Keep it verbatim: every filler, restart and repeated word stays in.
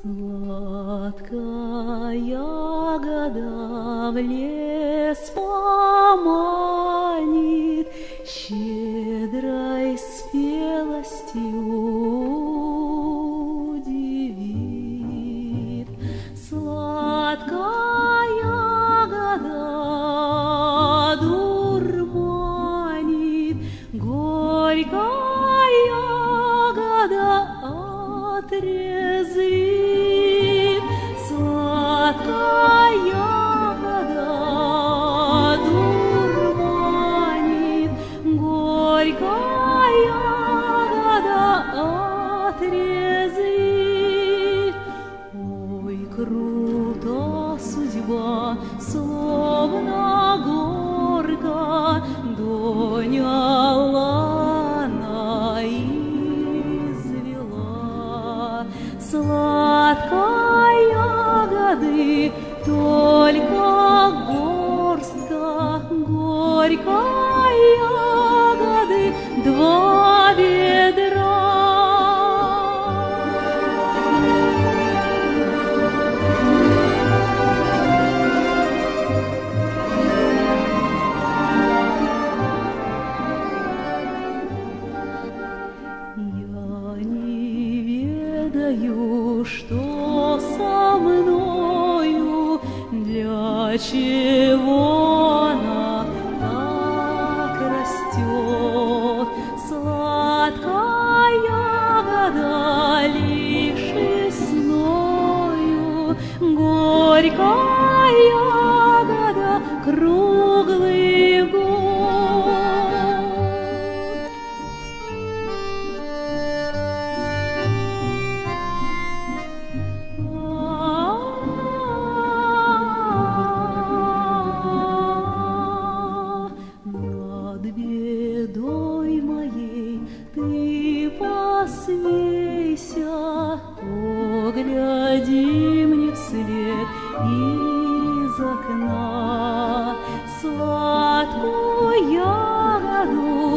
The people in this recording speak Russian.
Сладкая ягода в лес поманит, щедрой спелостью удивит. Сладкая ягода дурманит, горькая ягода отрезвит. Сладкая ягода дурманит, горькая ягода отрезвит. Ой, крута судьба, словно горка, доняла она извела. Сладкой ягоды только горстка, горькой ягоды два ведра. Я не ведаю, что со мною, для чего она так растет. Сладкая ягода лишь весною, горькая ягода круглый год. Над бедой моей ты посмейся, погляди мне вслед из окна. Сладкую ягоду